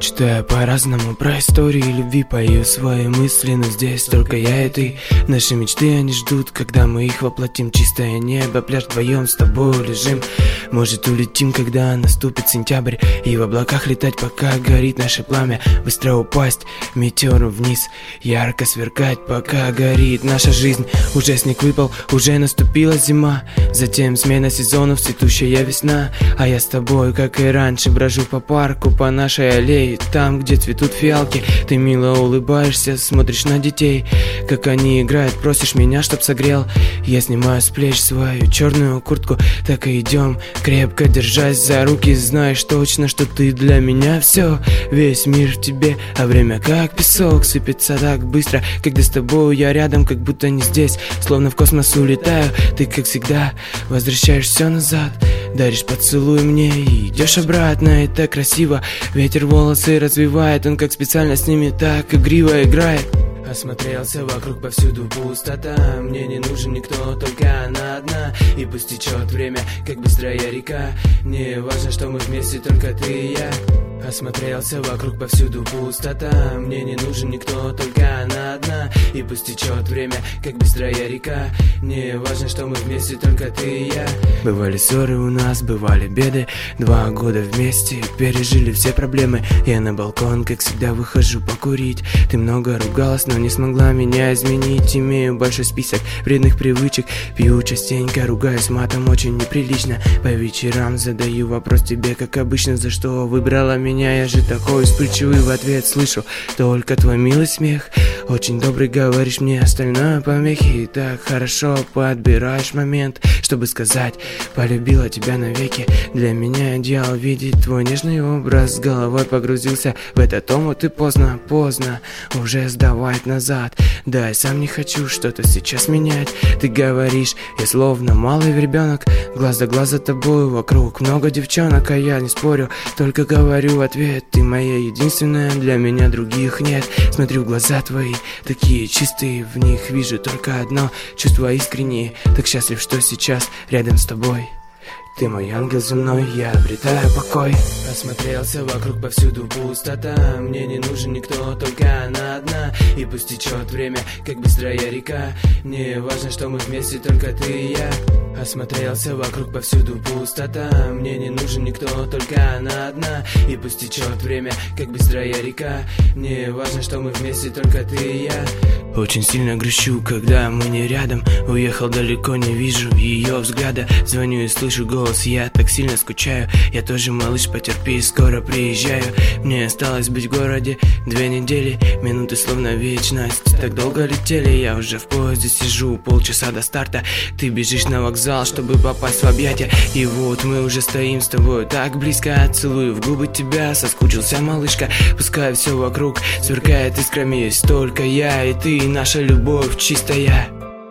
Мечтаю по-разному про истории любви, пою свои мысли, но здесь только я и ты. Наши мечты, они ждут, когда мы их воплотим. Чистое небо, пляж, вдвоем с тобой лежим. Может, улетим, когда наступит сентябрь, и в облаках летать, пока горит наше пламя. Быстро упасть метеором вниз, ярко сверкать, пока горит наша жизнь. Уже снег выпал, уже наступила зима, затем смена сезонов, цветущая весна. А я с тобой, как и раньше, брожу по парку, по нашей аллее, там, где цветут фиалки. Ты мило улыбаешься, смотришь на детей, как они играют, просишь меня, чтоб согрел. Я снимаю с плеч свою черную куртку, так и идем, крепко держась за руки. Знаешь точно, что ты для меня все, весь мир в тебе, а время как песок сыпется так быстро, когда с тобой я рядом, как будто не здесь, словно в космос улетаю. Ты, как всегда, возвращаешь все назад, даришь поцелуй мне и идешь обратно. Это красиво, ветер волосы развивает, он как специально с ними так игриво играет. Осмотрелся вокруг, повсюду пустота, мне не нужен никто, только она одна. И пусть течет время, как быстрая река, не важно, что мы вместе, только ты и я. Осмотрелся вокруг, повсюду пустота, мне не нужен никто, только она одна. И пусть течет время, как быстрая река, не важно, что мы вместе, только ты и я. Бывали ссоры у нас, бывали беды, 2 года вместе, пережили все проблемы. Я на балкон, как всегда, выхожу покурить. Ты много ругалась, но не смогла меня изменить. Имею большой список вредных привычек, пью частенько, ругаюсь матом очень неприлично. По вечерам задаю вопрос тебе, как обычно, за что выбрала меня. Я же такой вспыльчивый, в ответ слышу только твой милый смех. Очень добрый, говоришь мне, остальное помехи. Так хорошо подбираешь момент, чтобы сказать: полюбила тебя навеки. Для меня идеал видеть твой нежный образ. С головой погрузился в этот омут, и поздно уже сдавать назад. Да, я сам не хочу что-то сейчас менять. Ты говоришь, я словно малый ребенок, глаз да глаз за тобой, вокруг много девчонок. А я не спорю, только говорю в ответ: ты моя единственная, для меня других нет. Смотрю в глаза твои, такие чистые, в них вижу только одно чувство искреннее. Так счастлив, что сейчас рядом с тобой. Ты мой ангел земной, я обретаю покой. Осмотрелся вокруг, повсюду пустота, мне не нужен никто, только она одна. И пусть течет время, как быстрая река, не важно, что мы вместе, только ты и я. Осмотрелся вокруг, повсюду пустота, мне не нужен никто, только она одна. И пусть течет время, как быстрая река, не важно, что мы вместе, только ты и я. Очень сильно грущу, когда мы не рядом, уехал далеко, не вижу ее взгляда. Звоню и слышу голос, я так сильно скучаю. Я тоже, малыш, потерпи, скоро приезжаю. Мне осталось быть в городе 2 недели, минуты словно вечность, так долго летели. Я уже в поезде сижу, полчаса до старта. Ты бежишь на вокзал, чтобы попасть в объятия. И вот мы уже стоим с тобой так близко, целую в губы тебя, соскучился, малышка. Пускай все вокруг сверкает искрами, есть только я и ты, наша любовь чистая.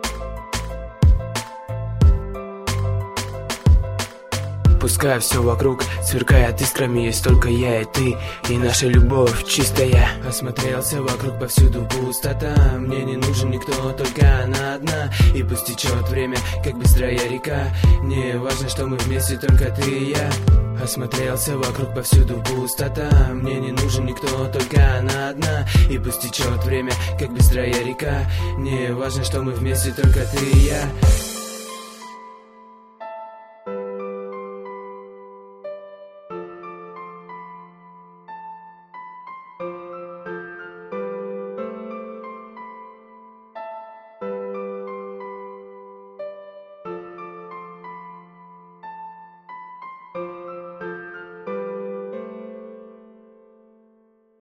Пускай все вокруг сверкает искрами, есть только я и ты, и наша любовь чистая. Осмотрелся вокруг, повсюду пустота, мне не нужен никто, только она одна. И пусть течет время, как быстрая река, не важно, что мы вместе, только ты и я. Осмотрелся вокруг, повсюду пустота, мне не нужен никто, только она одна. И пусть течет время, как быстрая река, не важно, что мы вместе, только ты и я.